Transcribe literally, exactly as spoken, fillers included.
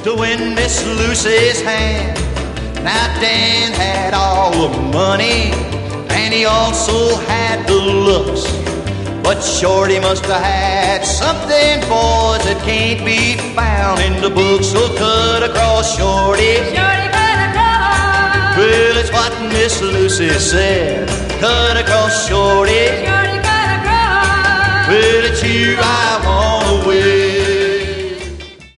to win Miss Lucy's hand. Now Dan had all the money, and he also had the looks, but Shorty must have had something, boys, that can't be found in the books. So cut across, Shorty. Shorty, cut across. Well, it's what Miss Lucy said. Cut across, Shorty. Shorty, cut across. Well, it's you I want.